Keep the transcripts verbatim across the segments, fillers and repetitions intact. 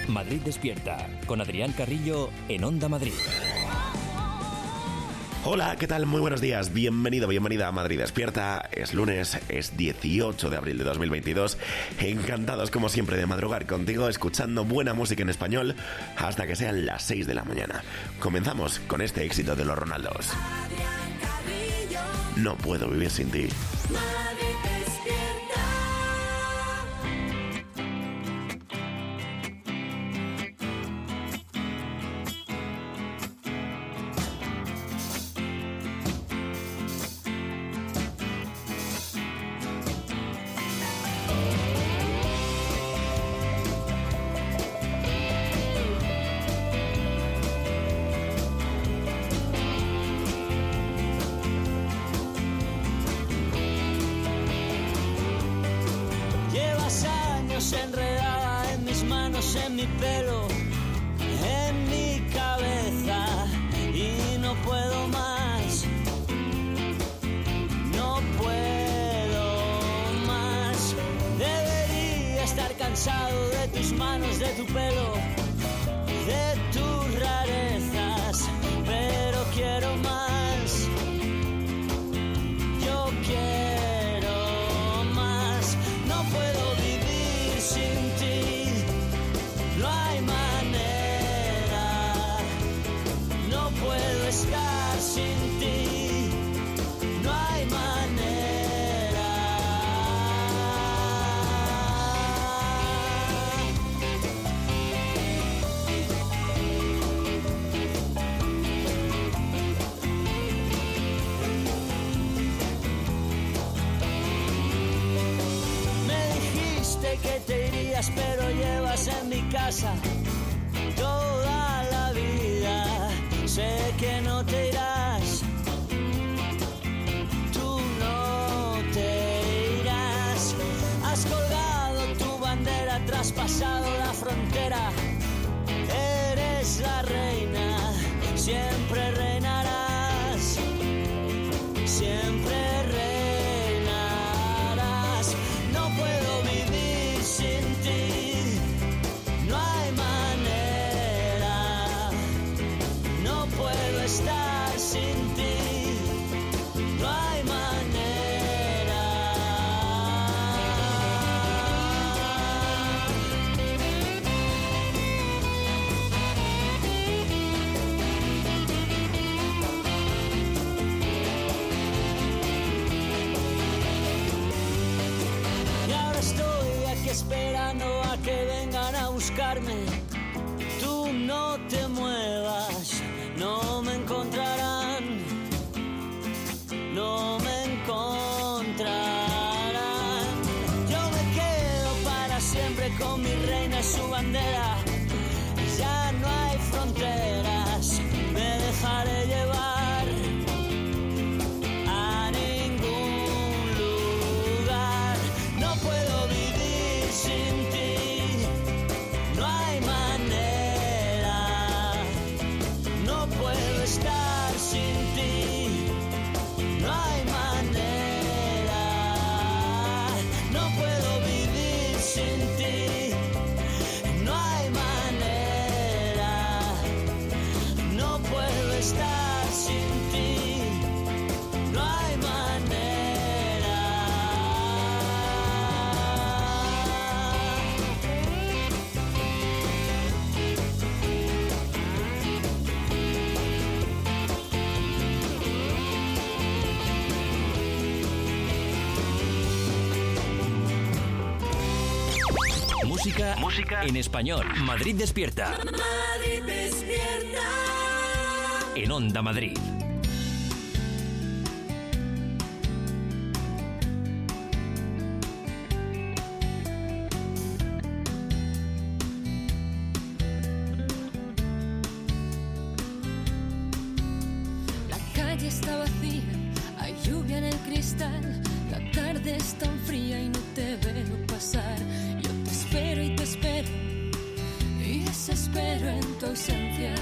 Madrid Despierta, con Adrián Carrillo en Onda Madrid. Hola, ¿qué tal? Muy buenos días. Bienvenido, bienvenida a Madrid Despierta. Es lunes, es dieciocho de abril de dos mil veintidós. Encantados, como siempre, de madrugar contigo, escuchando buena música en español hasta que sean las seis de la mañana. Comenzamos con este éxito de los Ronaldos. No puedo vivir sin ti. Enredada en mis manos, en mi pelo, en mi cabeza, y no puedo más, no puedo más. Debería estar cansado de tus manos, de tu pelo, de tus rarezas, pero quiero más, yo quiero más, no puedo vivir sin ti, no hay manera, no puedo estar sin ti, no hay manera. Me dijiste que te irías, pero llevas en mi casa toda la vida. Sé que no te irás, tú no te irás. Has colgado tu bandera, traspasado la frontera. Eres la reina, siempre reinarás, siempre reinarás. No puedo vivir sin ti, no hay manera, no puedo estar sin ti, no hay manera. Y ahora estoy aquí esperando a que vengan a buscarme. Tú no te muevas, no me encontrarán, no me encontrarán. Yo me quedo para siempre con mi reina y su bandera. Ya no hay fronteras, me dejaré llevar a ningún lugar. No puedo vivir sin ti, no hay manera, no puedo estar sin ti, no hay manera, no puedo vivir sin ti, no hay manera, no puedo estar sin ti, no hay manera. Música, música en español. Madrid Despierta. Madrid Despierta. En Onda Madrid. La calle está vacía, hay lluvia en el cristal. La tarde es tan fría y no te veo pasar. Yo te espero y te espero y desespero en tu ausencia.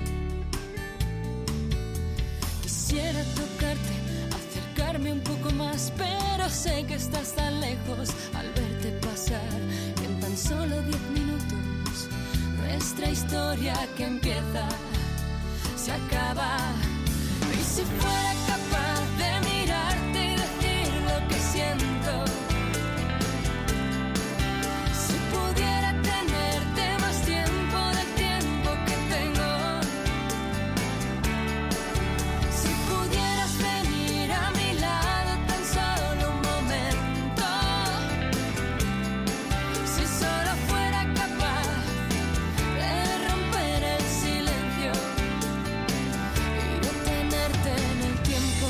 Quisiera tocarte, acercarme un poco más, pero sé que estás tan lejos al verte pasar. Que en tan solo diez minutos no historia que empieza se acaba. Y si fuera capaz de mirarte y decir lo que siento, si pudiera tenerte más tiempo del tiempo que tengo, si pudieras venir a mi lado tan solo un momento, si solo fuera capaz de romper el silencio y detenerte en el tiempo.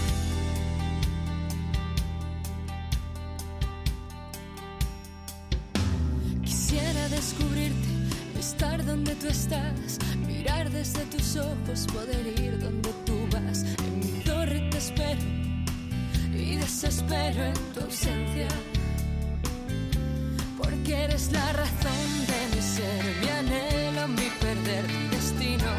Quisiera descubrirte, estar donde tú estás, mirar desde tus ojos, poder ir donde tú vas. En mi torre te espero y desespero en tu ausencia, porque eres la razón de mi ser, mi anhelo, mi perder, mi destino.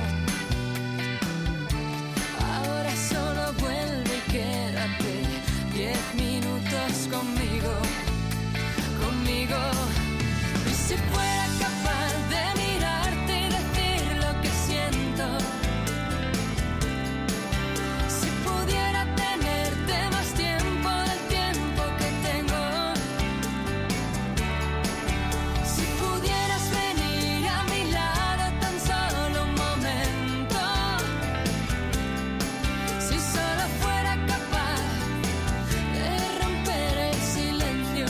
Ahora solo vuelve y quédate diez minutos conmigo, conmigo. Y si fuera capaz de mirarte y decir lo que siento, si pudiera tenerte más tiempo del tiempo que tengo, si pudieras venir a mi lado tan solo un momento, si solo fuera capaz de romper el silencio,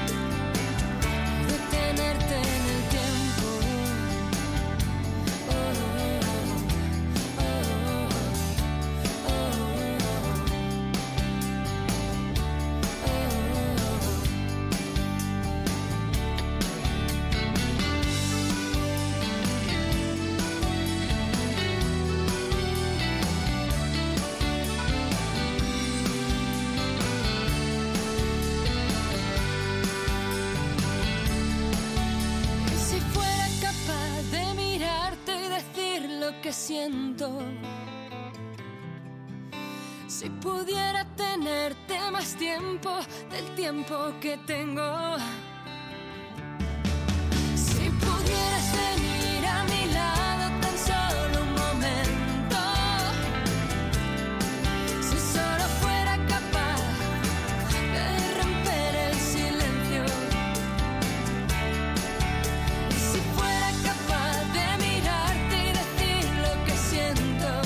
de tenerte en el tiempo. Oh, oh, oh, oh, oh, Y si fuera capaz de mirarte y decir lo que siento, si pudiera tenerte más tiempo del tiempo que tengo, si pudieras venir a mi lado tan solo un momento, si solo fuera capaz de romper el silencio, si fuera capaz de mirarte y decir lo que siento,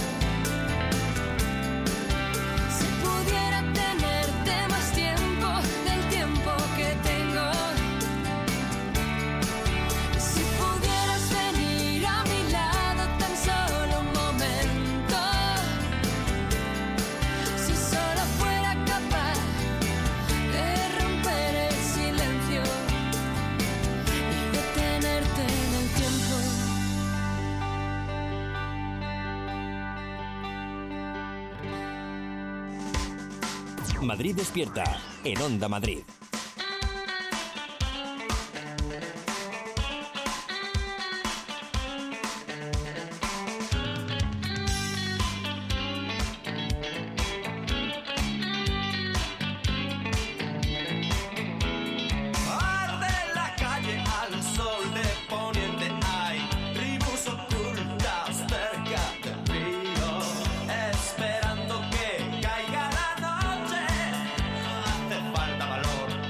si pudiera tenerte más tiempo del tiempo que tengo, si pudieras venir a mi lado tan solo un momento, si solo fuera capaz de romper el silencio y detenerte en el tiempo. Madrid Despierta, en Onda Madrid. Arde la calle al sol de poniente, hay tribus ocultas cerca del río, esperando que caiga la noche. Hace falta valor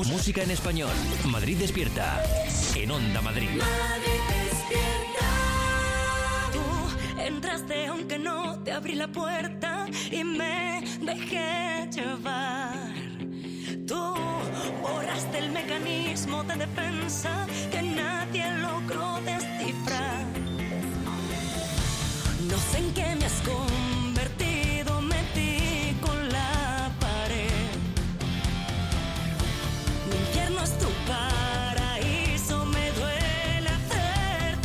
Música en español. Madrid despierta. En Onda Madrid. Madrid despierta. Tú entraste aunque no te abrí la puerta y me dejé llevar. Tú borraste el mecanismo de defensa que nadie logró descifrar. No sé en qué me has convertido, metí con la pared. Mi infierno es tu paraíso, me duele hacerte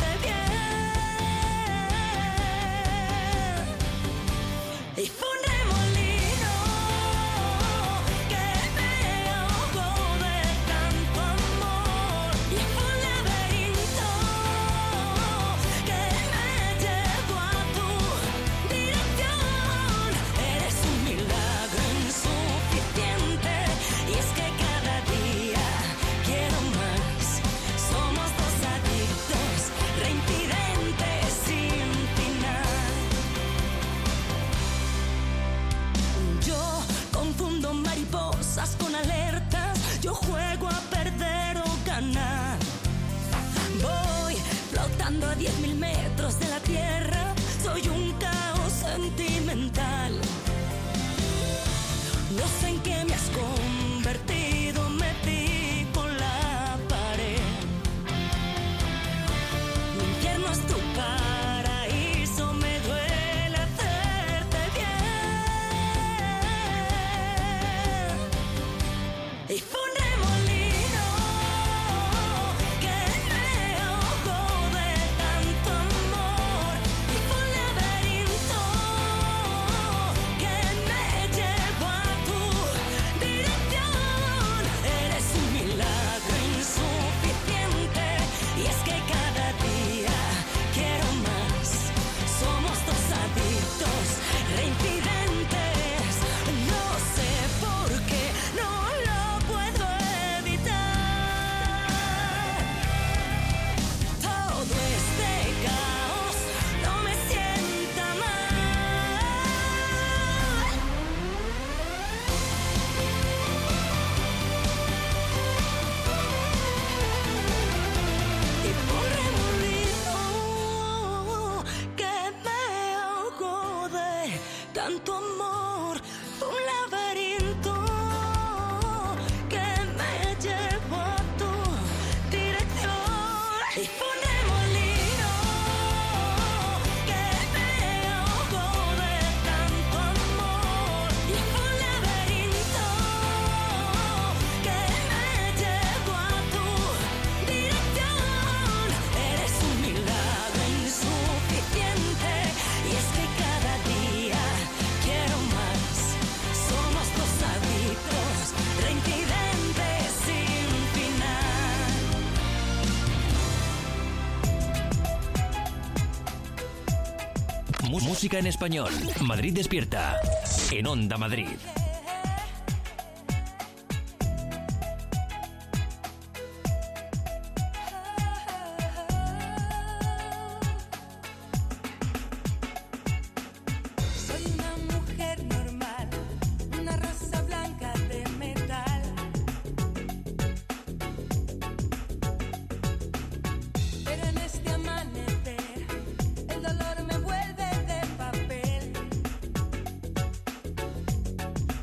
bien. Y fue un remolino que me ahogó de tanto amor. Y fue un laberinto que me llevó a tu dirección. Eres un milagro insuficiente y es que cada día quiero más. Somos dos adictos, reincidentes sin final. Yo confundo mariposas con alertas. Yo juego a perder o ganar. Voy flotando a diez mil metros de la tierra. Soy un caos sentimental. No sé en qué me has convertido, metí con la pared. Mi infierno es tu paraíso, me duele hacerte bien. Y fue un remolino que me ahogó de tanto amor. Y fue un laberinto que me llevó a tu dirección. Eres un milagro insuficiente y es que cada día quiero más. Somos dos adictos, reincidentes. No sé por qué, no lo puedo evitar. Todo este caos no me sienta mal. Y fue un remolino que me ahogó de tanto amor. Fue un laberinto que me llevó a tu dirección. Y fue un remolino que me ahogó de tanto amor. Y fue un laberinto que me llevó a tu dirección. Eres un milagro insuficiente y es que cada día quiero más. Somos dos adictos, reincidentes sin final. Mú- Música en español. Madrid despierta. En Onda Madrid. Soy una mujer normal, una rosa blanca de metal. Pero en este amanecer el dolor me vuelve de papel.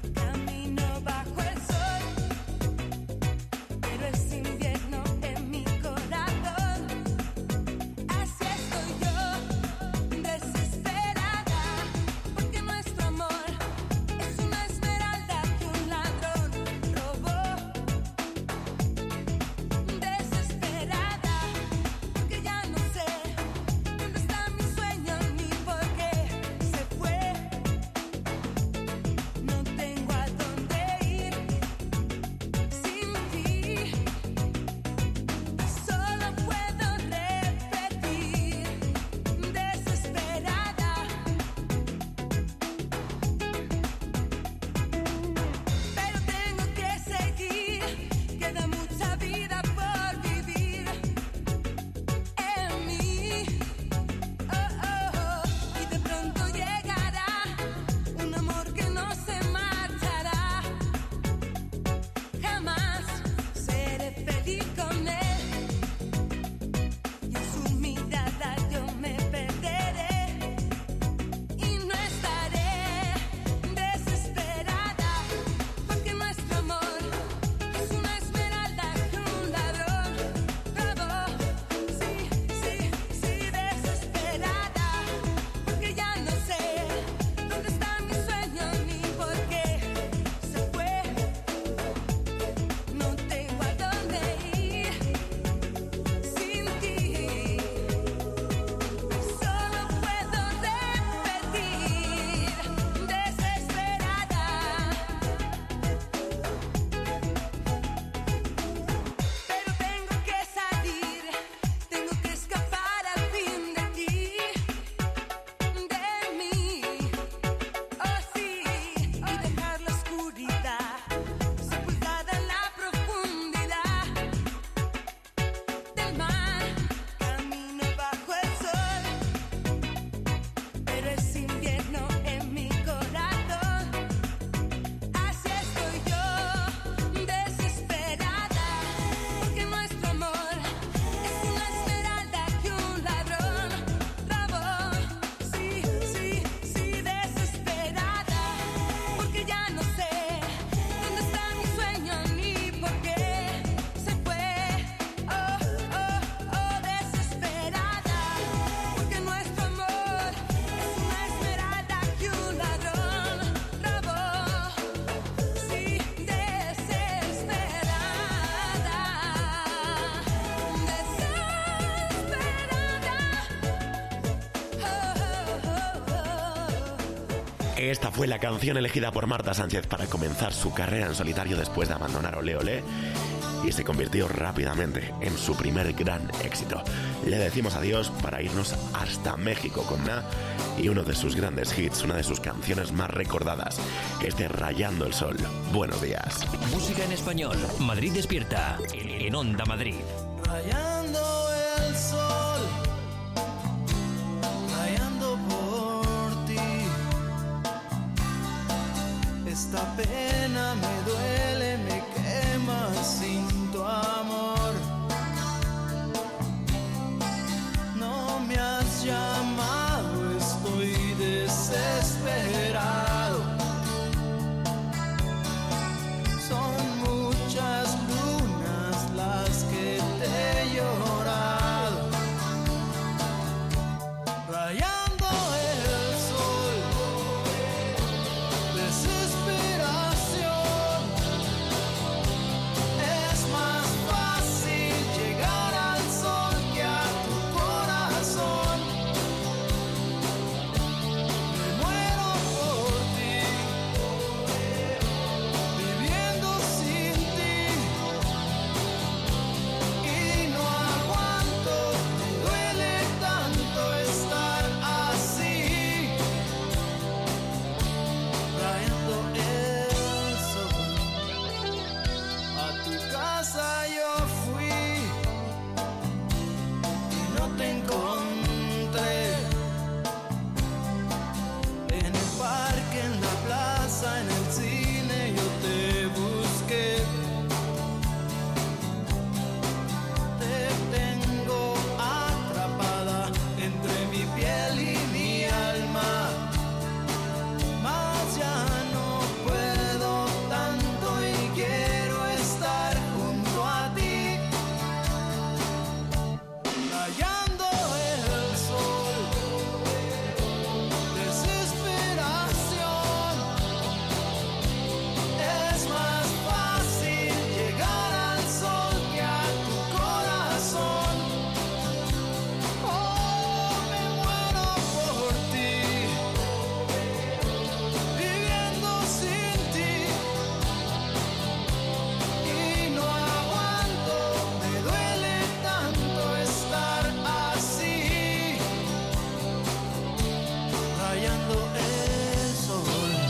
Esta fue la canción elegida por Marta Sánchez para comenzar su carrera en solitario después de abandonar Olé Olé y se convirtió rápidamente en su primer gran éxito. Le decimos adiós para irnos hasta México con Na y uno de sus grandes hits, una de sus canciones más recordadas, este Rayando el Sol. Buenos días. Música en español. Madrid despierta en Onda Madrid. Rayando el sol, rayando por ti. Esta pena me duele, me quema sin tu amor. No me has llamado, estoy desesperado. Son muchas lunas las que te he llorado. Rayando el sol, desesperación. Es más fácil llegar al sol que a tu corazón. Me muero por ti, viviendo sin ti. Y no aguanto, me duele tanto estar así. Rayando el sol, a tu casa yo fui y no te encontré. En el parque, en la plaza, en el cine yo te busqué. Te tengo atrapada entre mi piel y mi alma. Mas ya no puedo tanto y quiero estar junto a ti. Rayando el sol, desesperación. Es más fácil llegar al sol que a tu corazón. Oh, me muero por ti, viviendo sin ti. Y no aguanto, me duele tanto estar así. Rayando el sol.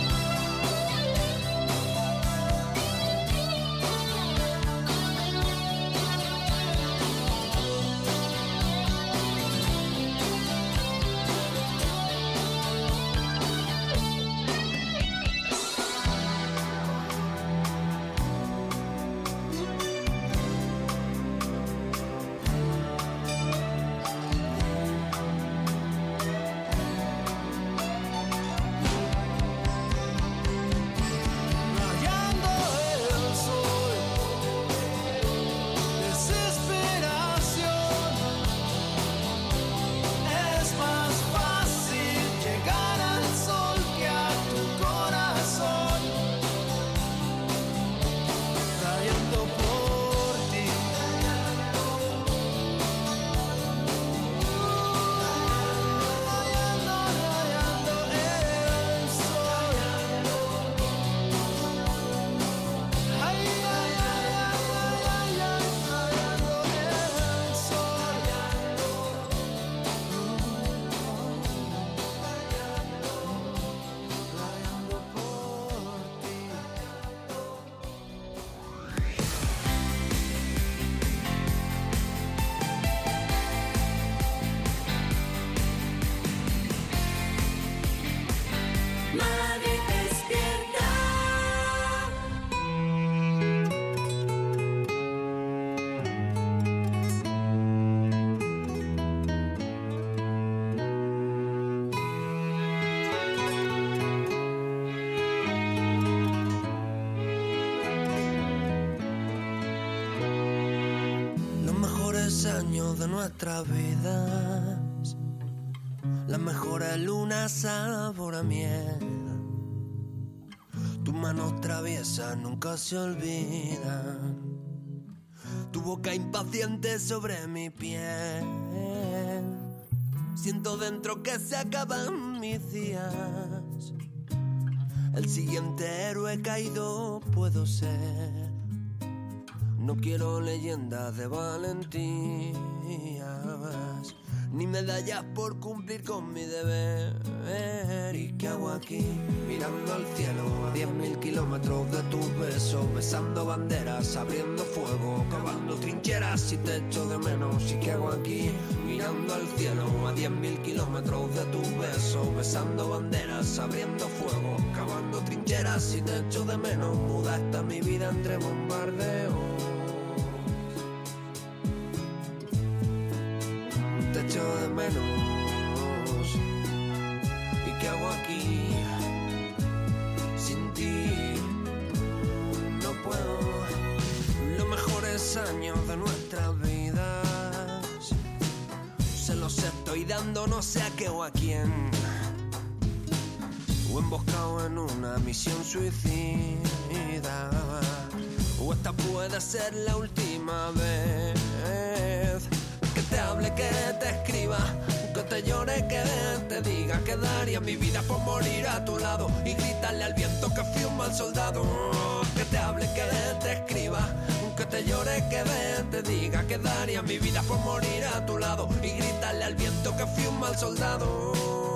Rayando el sol, desesperación. Es más fácil llegar al sol que a tu corazón. Rayando por ti. Rayando, rayando el sol. Ay, ay, ay, ay, ay, ay, rayando el sol. Rayando por ti. Madrid despierta. Los mejores años de nuestras vidas, las mejores lunas sabor a miel. Tus manos traviesas nunca se olvidan. Tu boca impaciente sobre mi piel. Siento dentro que se acaban mis días. El siguiente héroe caído puedo ser. No quiero leyendas de valentías, ni medallas por cumplir con mi deber. ¿Y qué hago aquí? Mirando al cielo a diez mil kilómetros de tus besos, besando banderas, abriendo fuego, cavando trincheras y te echo de menos. ¿Y qué hago aquí? Mirando al cielo a diez mil kilómetros de tus besos, besando banderas, abriendo fuego, cavando trincheras y te echo de menos. Muda está mi vida entre bombardeos. Te echo de menos. ¿Y qué hago aquí? Sin ti no puedo. Los mejores años de nuestras vidas se los estoy dando, no sé a qué o a quién, o emboscado en una misión suicida, o esta puede ser la última vez que te hable, que te escriba, que te llore, que te diga que daría mi vida por morir a tu lado y gritarle al viento que fui un mal soldado. Que te hable, que te escriba, que te llore, que te diga que daría mi vida por morir a tu lado y gritarle al viento que fui un mal soldado.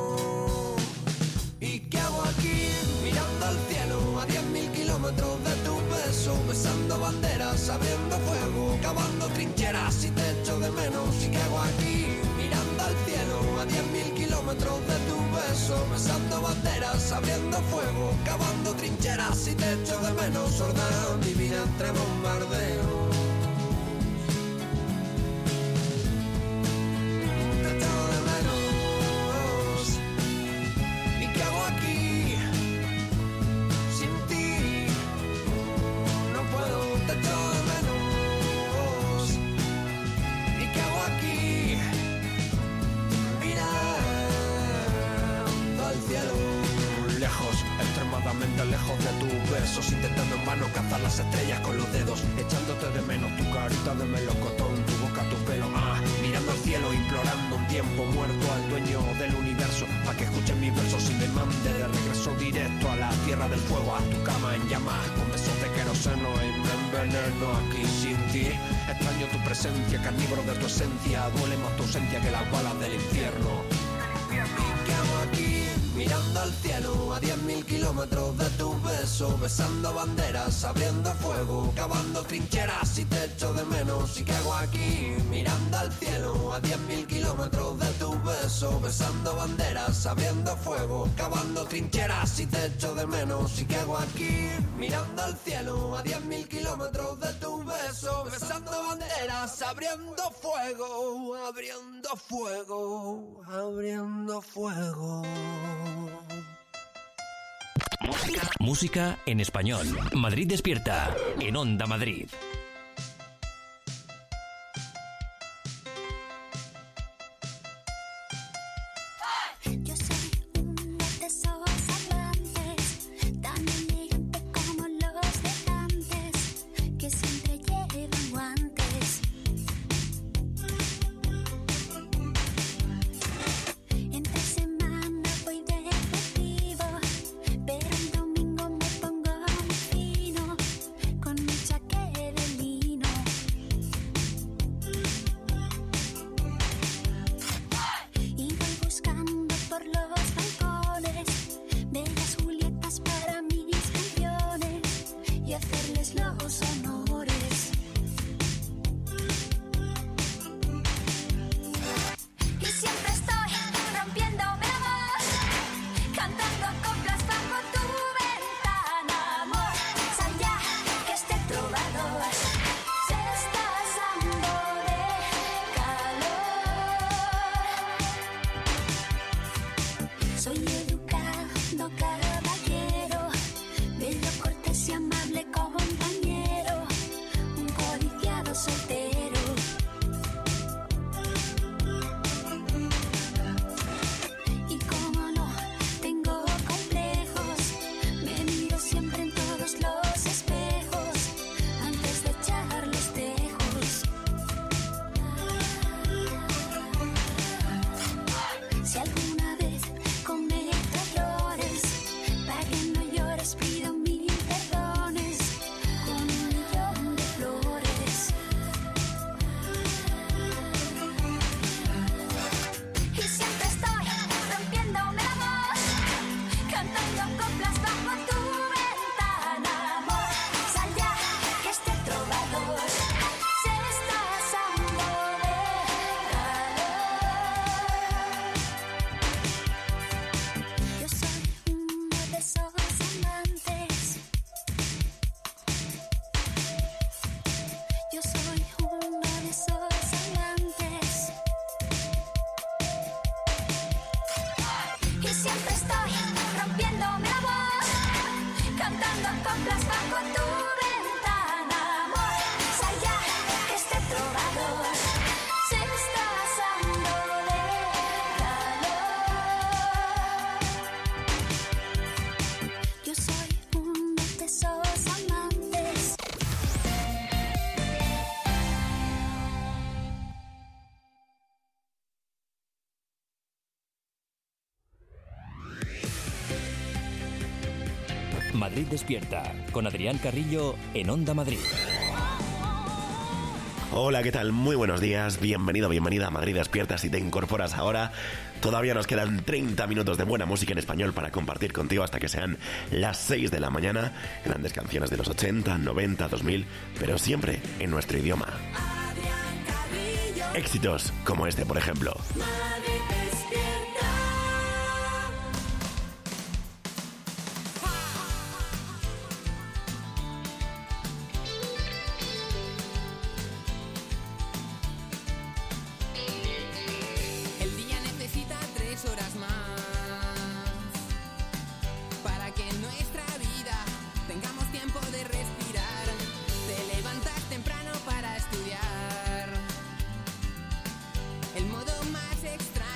¿Y qué hago aquí? Mirando al cielo a diez mil kilómetros de tu beso, besando banderas, abriendo fuego, cavando trincheras y te echo de menos. ¿Y qué hago aquí? Mirando al cielo a diez mil kilómetros de tu beso, besando banderas, abriendo fuego, cavando trincheras y te echo de menos. Sorda mi vida entre bombardeos. Te echo de menos. ¿Y qué hago aquí? Sin ti no puedo, te echo de menos. ¿Y qué hago aquí? Mirando al cielo. Lejos, extremadamente lejos de tus besos, intentando en vano cazar las estrellas con los dedos, echándote de menos, tu carita de melocotón, tu boca, tu pelo, ah, mirando al cielo, implorando un tiempo muerto al dueño del universo, para que escuche mis versos y me mande de regreso directo a la tierra del fuego, a tu cama en llamas, con besos de queroseno y me enveneno aquí sin ti. Extraño tu presencia, carnívoro de tu esencia, duele más tu ausencia que las balas del infierno. ¿Y qué hago aquí? Mirando al cielo a diez mil kilómetros de tus besos, besando banderas, abriendo fuego, cavando trincheras y te echo de menos. ¿Y qué hago aquí? Mirando al cielo a diez mil kilómetros de tus besos, besando banderas, abriendo fuego, cavando trincheras y te echo de menos. ¿Y qué hago aquí? Mirando al cielo a diez mil kilómetros de tus besos, besando banderas, abriendo fuego, abriendo fuego, abriendo fuego. Música, música en español. Madrid despierta en Onda Madrid. Yo soy una de esos amantes, tan elegante como los de antes, que siempre llevan guantes. Entre semana voy deportivo, pero un domingo me pongo muy fino, con mi chaqueta de lino. Y voy buscando por los balcones bellas Julietas para mis campeones y hacerles los honores. Y siempre estoy rompiéndome la voz, cantando coplas bajo tu ventana, amor. Sal ya, que este trovador se está asando de calor. Soy educado caballero, bello, cortés y amable compañero, un codiciado soltero. Y como no tengo complejos, me miro siempre en todos los espejos antes de echar los tejos. Si alguna vez cometo cantando coplas bajo tu ventana. Amor, sal ya, que este trovador se está asando de calor. Yo soy uno de esos amantes. Madrid Despierta, con Adrián Carrillo en Onda Madrid. Hola, ¿qué tal? Muy buenos días, bienvenido, bienvenida a Madrid Despierta. Si te incorporas ahora, todavía nos quedan treinta minutos de buena música en español para compartir contigo hasta que sean las seis de la mañana. Grandes canciones de los ochenta, noventa, dos mil, pero siempre en nuestro idioma. Éxitos como este, por ejemplo. El día necesita tres horas más para que en nuestra vida tengamos tiempo de respirar. Te levantas temprano para estudiar. El modo más extraño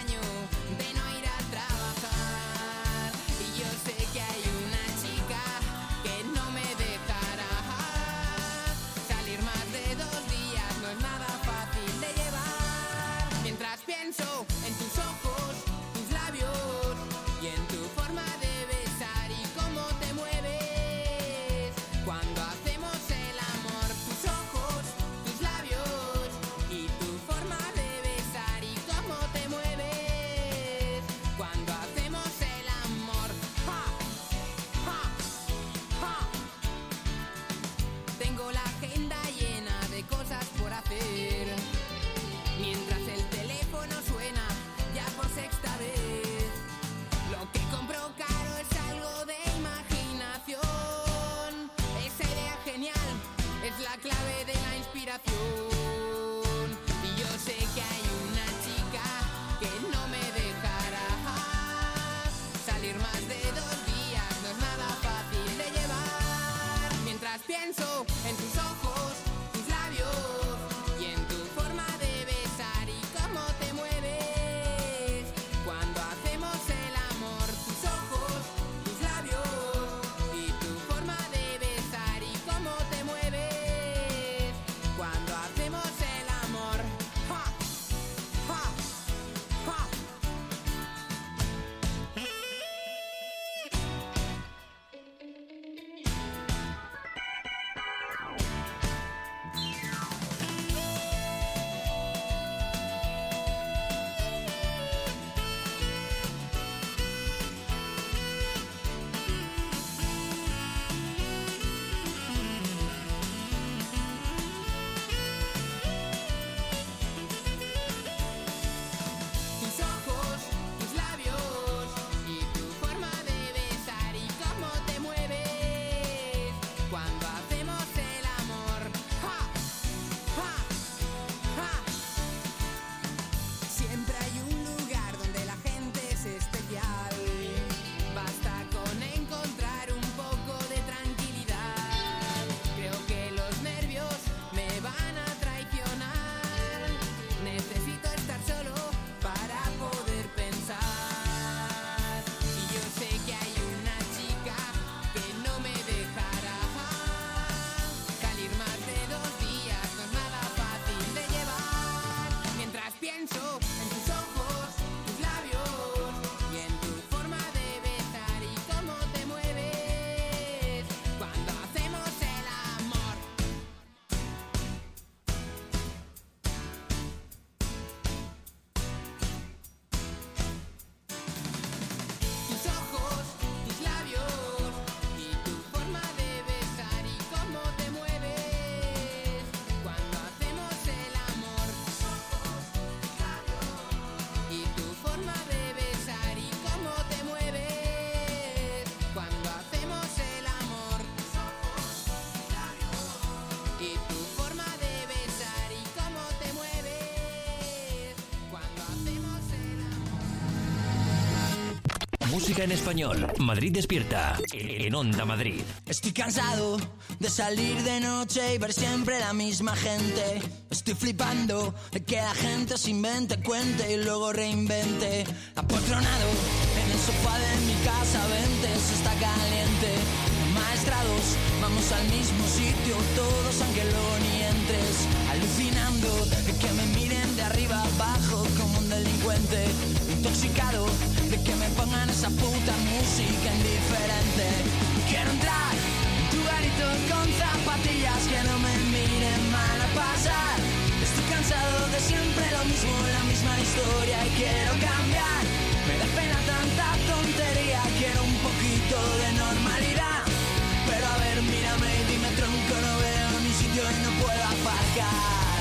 Música en español. Madrid despierta. En, en Onda Madrid. Estoy cansado de salir de noche y ver siempre la misma gente. Estoy flipando de que la gente se invente, cuente y luego reinvente. Apoltronado en el sofá de mi casa, vente, se está caliente. Maestrados, vamos al mismo sitio, todos aunque luego ni entres. Alucinando de que me miren de arriba abajo como un delincuente. Intoxicado de que me pongan esa puta música indiferente. Quiero entrar en tu garito con zapatillas que no me miren mal a pasar. Estoy cansado de siempre lo mismo, la misma historia y quiero cambiar. Me da pena tanta tontería, quiero un poquito de normalidad. Pero a ver, mírame y dime tronco, no veo ni sitio y no puedo aparcar.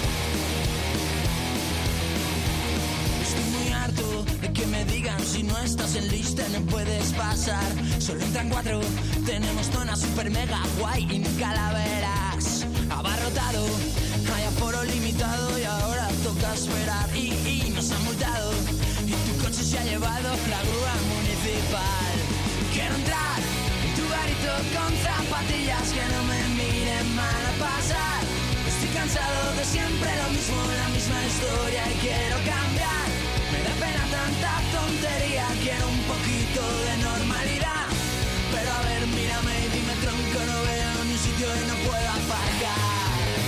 Estoy muy harto de que me digan si no estás en lista no puedes pasar. Solo entran cuatro, tenemos zona super mega guay y ni calaveras. Abarrotado, hay aforo limitado y ahora toca esperar. Y, y nos han multado y tu coche se ha llevado la grúa municipal. Quiero entrar en tu garito con zapatillas que no me miren mal a pasar. Estoy cansado de siempre lo mismo, la misma historia y quiero cambiar. Me da pena tanta tontería, quiero un poquito de normalidad. Pero a ver, mírame y dime tronco, no veo ni sitio y no puedo aparcar.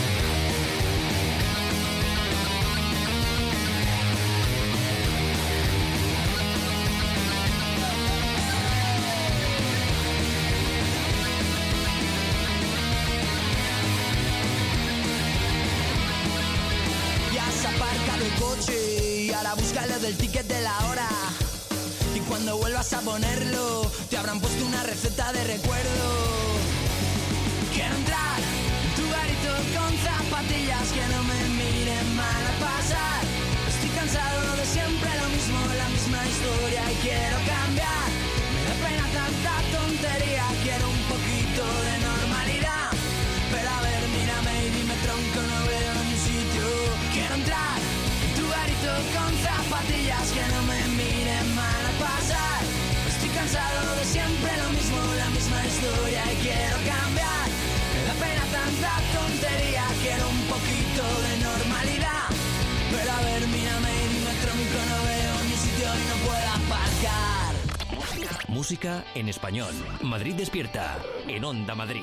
Aparca el coche y ahora búscalo del ticket de la hora. Y cuando vuelvas a ponerlo, te habrán puesto una receta de recuerdo. Quiero entrar en tu garito con zapatillas que no me miren mal a pasar. Estoy cansado de siempre lo mismo, la misma historia y quiero cambiar. Me da pena tanta tontería, quiero un poquito de normalidad. Pero a ver, mírame y dime tronco, no veo ni sitio. Quiero entrar en tu garito con zapatillas que no me miren mal a pasar. Estoy cansado de siempre lo mismo, la misma historia y quiero cambiar. Me da pena tanta tontería, quiero un poquito de normalidad. Pero a ver, mírame y dime tronco, no veo ni sitio y no puedo aparcar. Música en español. Madrid despierta. En Onda Madrid.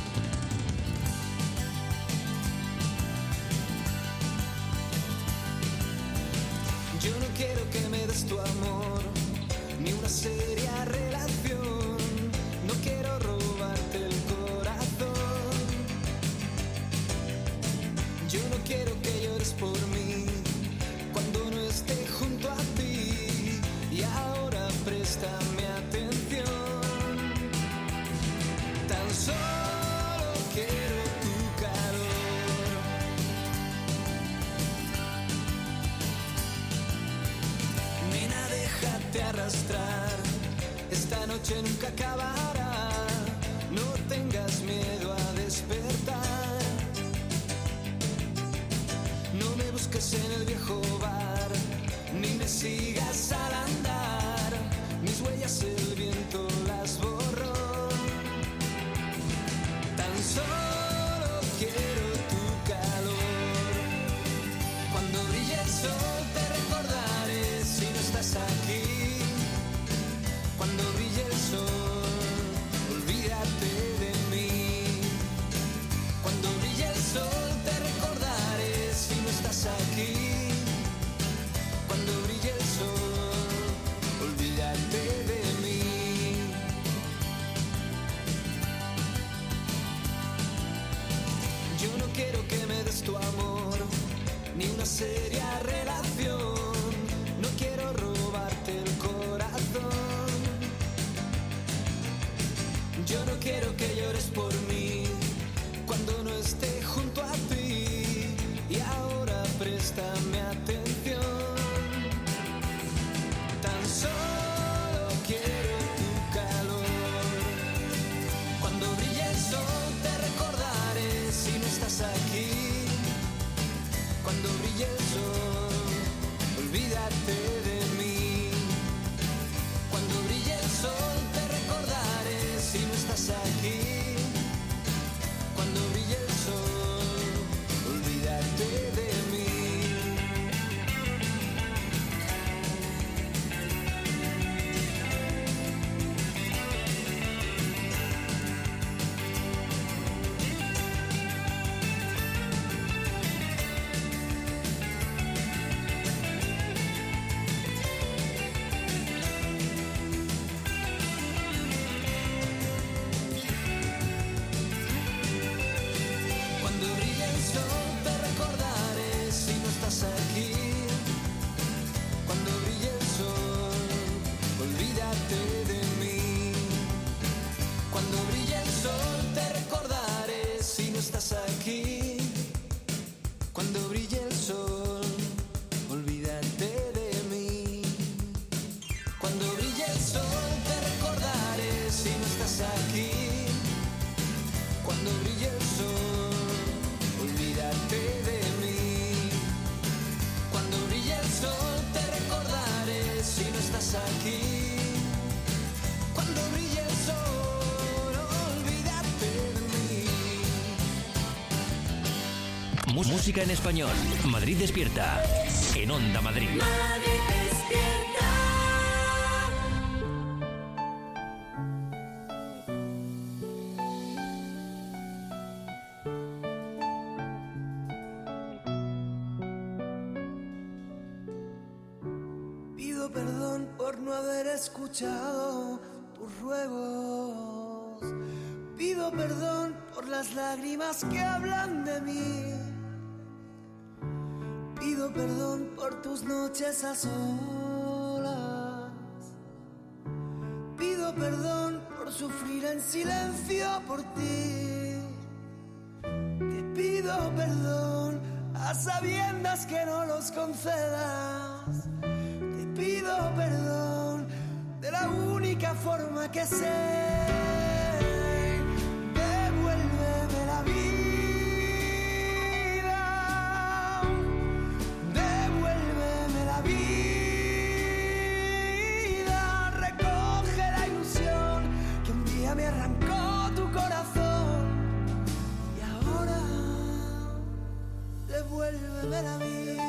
Yo no quiero que me des tu amor, ni una seria relación. No quiero robarte el corazón. Yo no quiero que llores por mí cuando no esté junto a ti. Y ahora préstame atención. Tan solo quiero tu calor. Nena, déjate arrastrar, esta noche nunca acabará. No tengas miedo a despertar. No me busques en el viejo bar, ni me sigas al andar. Mis huellas el viento las borró. Tan solo quiero tu calor. Cuando brille el sol te recordaré si no estás aquí. Cuando brille el sol, olvídate de mí. Cuando brille el sol te recordaré si no estás aquí. Cuando brille el sol, olvídate de mí. Yo no quiero que me des tu amor, ni una seria relación. No quiero robarte el corazón. Yo no quiero que llores por mí cuando no esté junto a ti. Y ahora préstame atención. Tan solo quiero tu calor. Cuando brille el sol te recordaré si no estás aquí. Cuando brille el sol, olvídate de mí. Cuando brille aquí. Cuando brille el sol, olvídate de mí. Cuando brille el sol te recordaré si no estás aquí. Cuando brille el sol, olvídate de mí. Música en español. Madrid despierta. En Onda Madrid. Madrid despierta. Pido perdón por no haber escuchado tus ruegos. Pido perdón por las lágrimas que hablan de mí. Pido perdón por tus noches a solas. Pido perdón por sufrir en silencio por ti. Te pido perdón a sabiendas que no los concedas. Te pido perdón de la única forma que sé. Devuélveme la vida. Me arrancó tu corazón y ahora devuélveme la vida.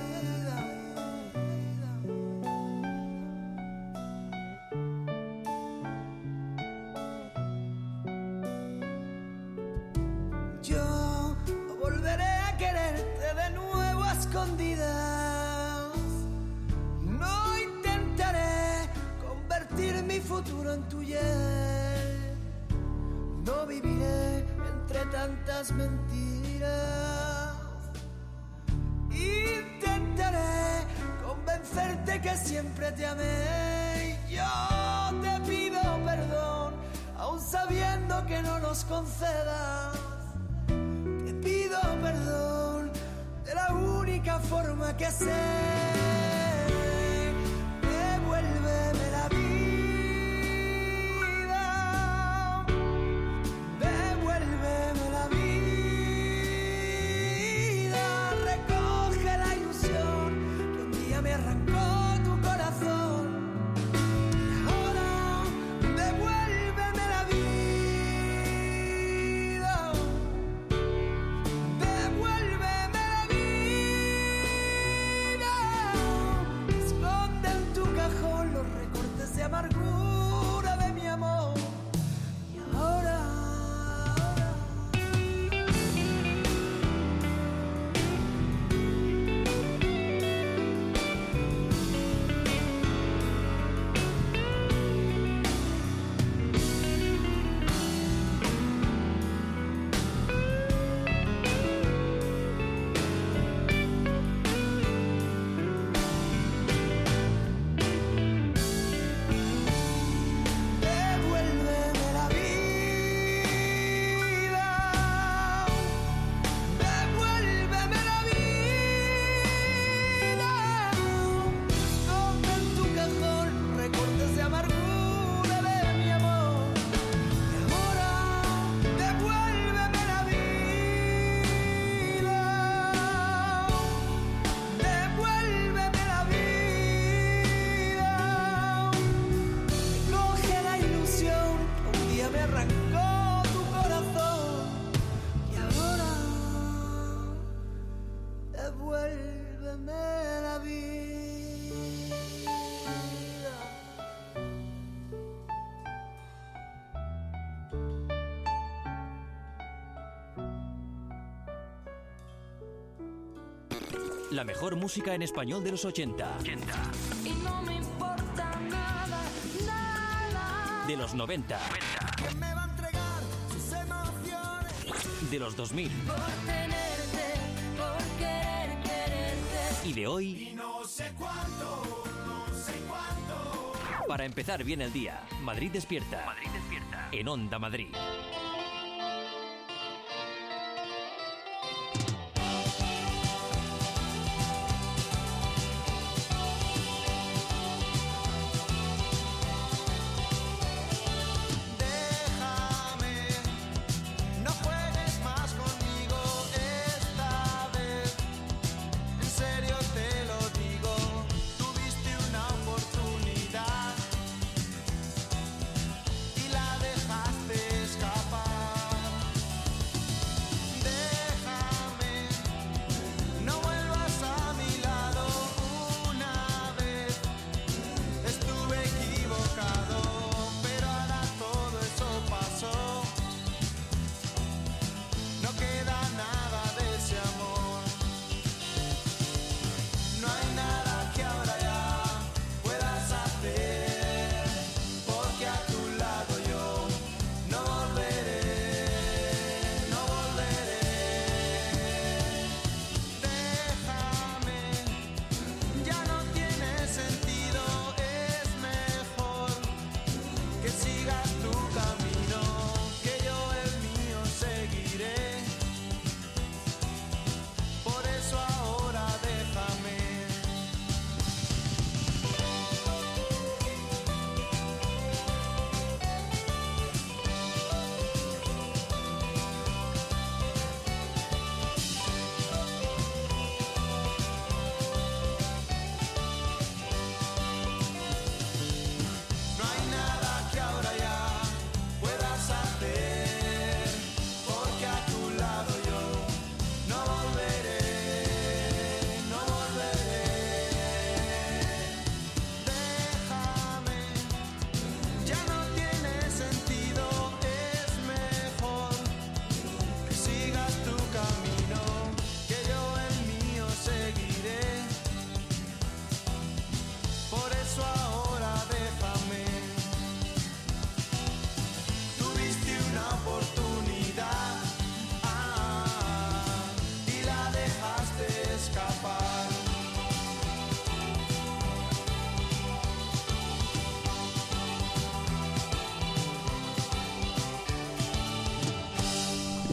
Yo volveré a quererte de nuevo a escondidas. No intentaré convertir mi futuro en tu hiel. No viviré entre tantas mentiras. Intentaré convencerte que siempre te amé. Yo te pido perdón, aun sabiendo que no nos concedas. Te pido perdón de la única forma que sé. Devuélveme la vida. Amargura de mi amor y ahora, La mejor música en español de los ochenta. ochenta. Y no me importa nada, nada. De los noventa. ¿Quién me va a entregar sus emociones? De los dos mil. Por tenerte, por querer quererte. Y de hoy. Y no sé cuánto, no sé cuánto. Para empezar bien el día, Madrid despierta. Madrid despierta. En Onda Madrid.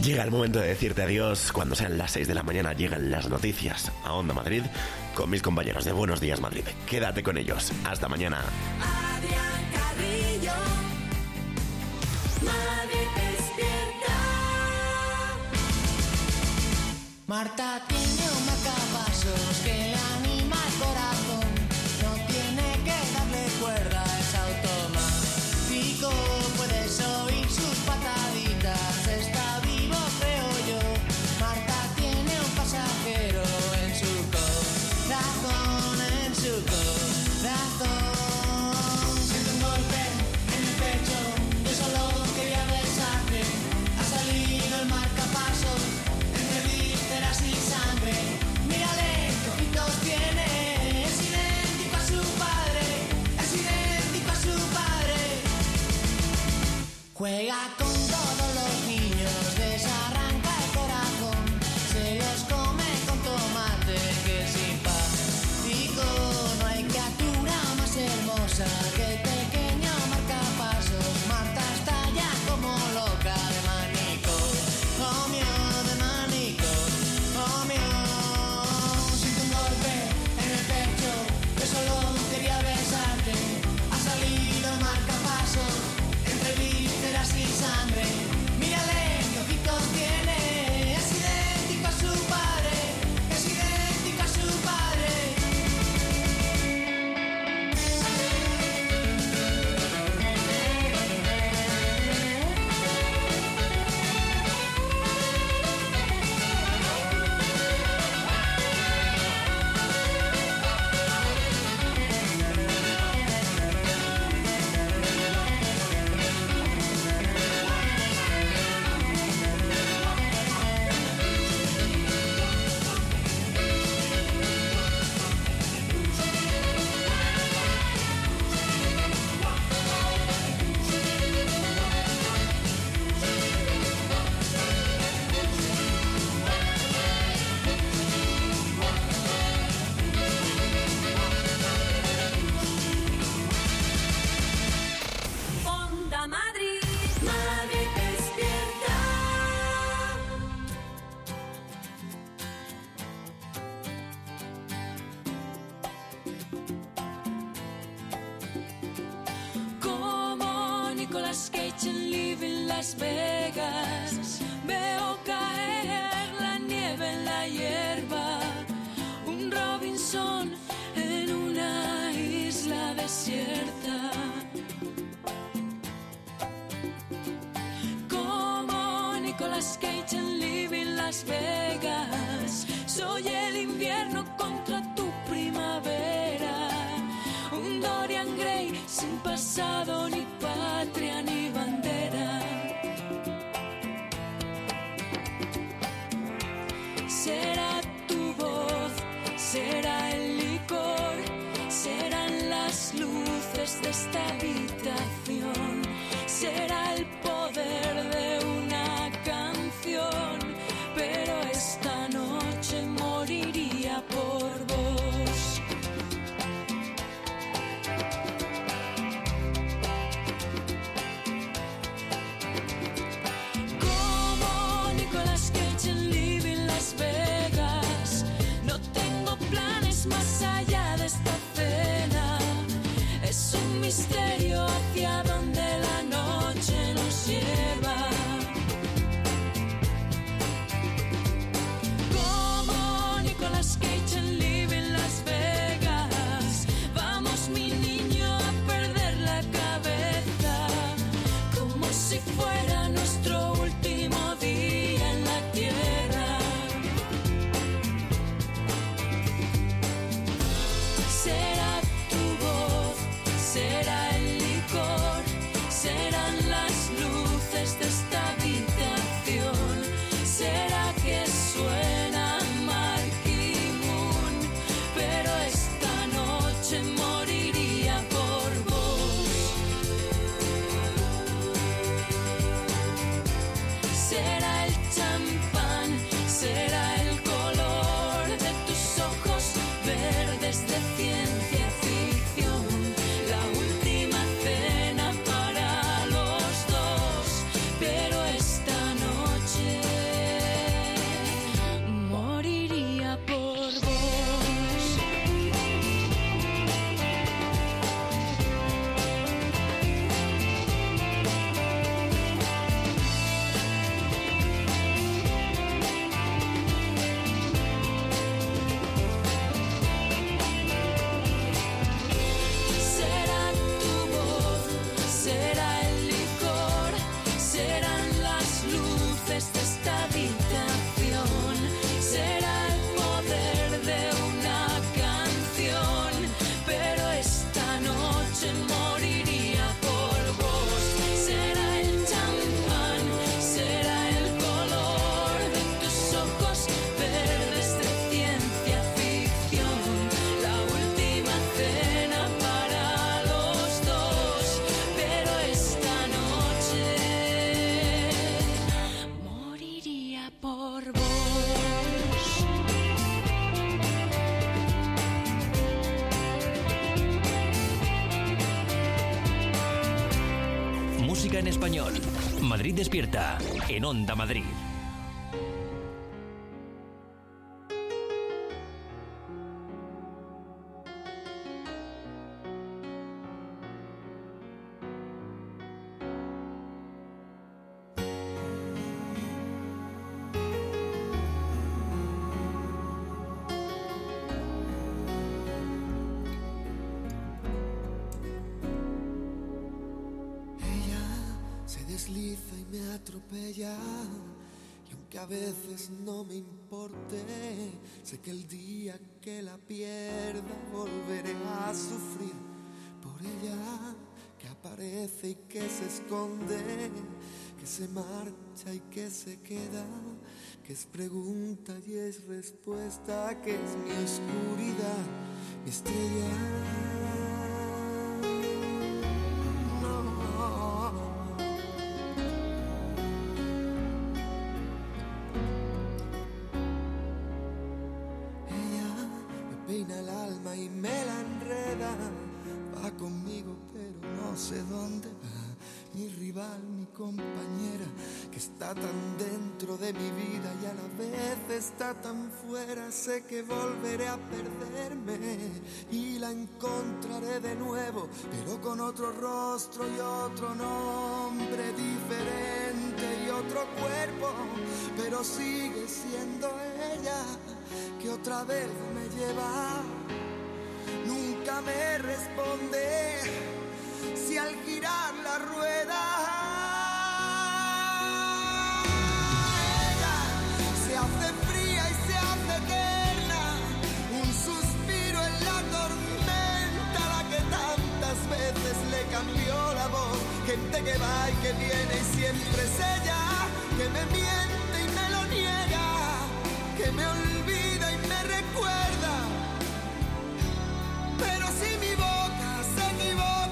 Llega el momento de decirte adiós. Cuando sean las seis de la mañana llegan las noticias a Onda Madrid con mis compañeros de Buenos Días Madrid. Quédate con ellos. Hasta mañana. Adrián Carrillo, Madrid despierta. Marta tiene un marcapasos que le anima el corazón. No tiene que darle cuerda, es automático. Puedes oír sus pataditas, está vivo creo yo. Marta tiene un pasajero en su corazón, en su corazón. Siento un golpe en el pecho, yo solo quería besarte. Ha salido el marcapasos entre vísceras y sangre. Mírale qué ojitos tiene, es idéntico a su padre, es idéntico a su padre. Juega con todos los niños, desarranca el corazón, se los come con tomate, que simpático. No hay criatura más hermosa que el pequeño marcapasos. Marta está ya como loca de manicomio, de manicomio. Siento un golpe en el pecho, yo solo quería besarte. Ha salido el marcapasos entre vísceras y sangre. Mírale qué ojitos tiene, es idéntico a su padre, es idéntico a su padre. Onda Madrid, Madrid despierta. Como Nicolas Cage en Living Las Vegas, veo caer la nieve en la hierba. Un Robinson en una isla desierta. Como Nicolas Cage en Living Las Vegas, soy el invierno contra tu primavera. Un Dorian Gray sin pasado, ni patria, ni bandera. Será tu voz, será el licor, serán las luces de esta habitación, será el poder de una canción, pero esta noche moriría por vos. Como Nicolas Cage en Living Las Vegas, no tengo planes más allá de esta cena. Es un misterio hacia donde la noche nos lleva. Como Nicolas Cage en Living Las Vegas, vamos mi niño a perder la cabeza, como si fuera nuestro último día en la tierra. Será tu voz, será el licor, serán las luces de esta habitación, será que suena Marquee Moon, pero esta noche moriría por vos. Será el champán, será el color de tus ojos verdes de ciencia ficción, la última cena para los dos. música en español. Madrid Despierta, en Onda Madrid. Desliza y me atropella, y aunque a veces no me importe, sé que el día que la pierda volveré a sufrir por ella, que aparece y que se esconde, que se marcha y que se queda, que es pregunta y es respuesta, que es mi oscuridad, mi estrella. No sé dónde va mi rival, mi compañera, que está tan dentro de mi vida y a la vez está tan fuera. Sé que volveré a perderme y la encontraré de nuevo, pero con otro rostro y otro nombre diferente y otro cuerpo, pero sigue siendo ella que otra vez me lleva. Nunca me responde si al girar la rueda ella se hace fría y se hace eterna, un suspiro en la tormenta, la que tantas veces le cambió la voz, gente que va y que viene y siempre es ella, que me miente y me lo niega, que me olvida y me recuerda, pero si mi boca se equivoca,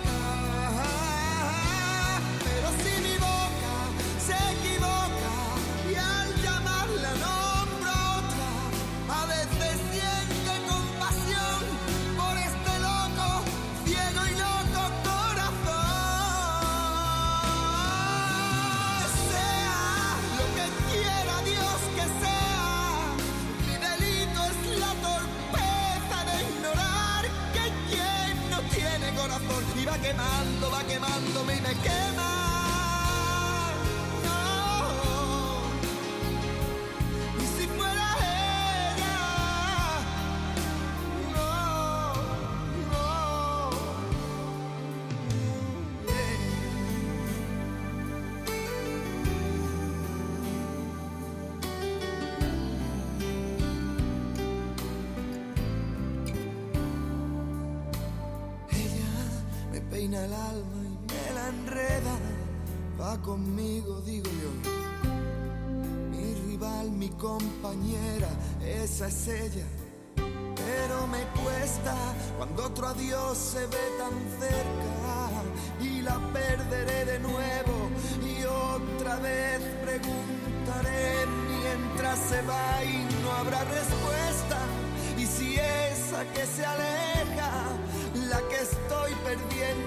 y va quemando, va quemándome y me quema. No. Y si fuera ella, no, no. Peina el alma y me la enreda, va conmigo, digo yo, mi rival, mi compañera, esa es ella, pero me cuesta cuando otro adiós se ve tan cerca y la perderé de nuevo y otra vez preguntaré mientras se va y no habrá respuesta, y si esa que se aleja, la que estoy perdiendo